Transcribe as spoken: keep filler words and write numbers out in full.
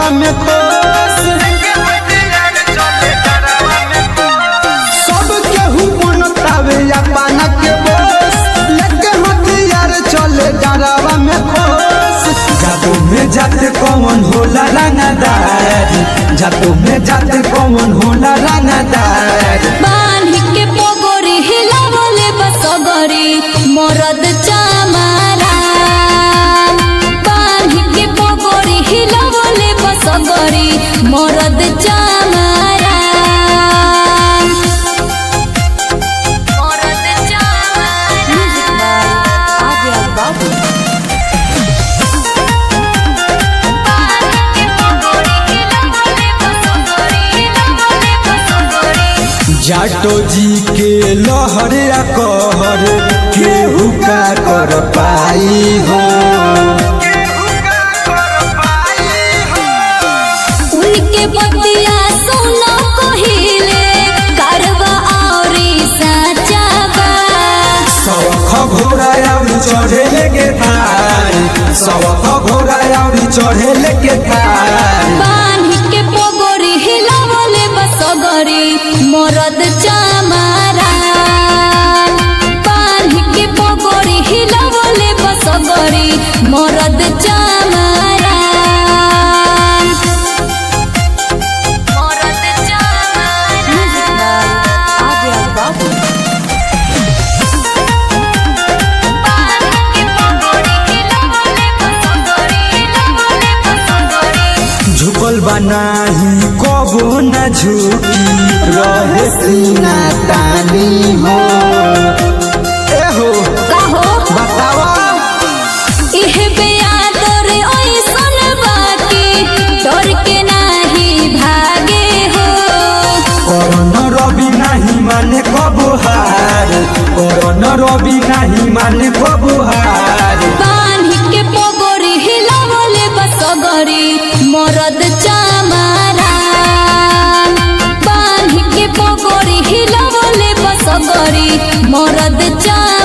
डरावा में खोस सब केहू बनतावे अपना के बोस लेके हथियार चले डरावा में खोस जादू में जाते कौन होला रंगदार जादू में जाते कौन होला रंगदार बांध के पोगोरी हिलावले बसगरी मरद चामारा बांध के पोगोरी हिलावले बसगरी मरद चामारा मरद चामारा आगे बाबू जाटो जी के लहरिया कहर केहू का कर पाई हो उनके बतिया सुनो कहिले करवा औरी साचाबा सवख घोड़ा आउरी चढ़े लेके थार सवख घोड़ा आउरी चढ़े लेके थार बांध के पोगोरी हिलावले बसगरी मरद चामारा बांध के पोगोरी हिलावले बसगरी मरद चामारा मरद चामारा आगे बाबू बांध के पोगोरी हिलावले बसगरी हिलावले बसगरी झुकल बनाही कबो न झुकी रहे सीना तानी हो ए हो कहो बतावा इह बेयादर ओइसन बाकी डर के नाही भागे हो करण रवि नहीं माने कबो हार करण रवि नहीं माने कबो हार बांध के पोगोरी हिलावले बसगरी मरद चामारा बांध के पोगोरी हिलावले बसगरी मरद चामारा।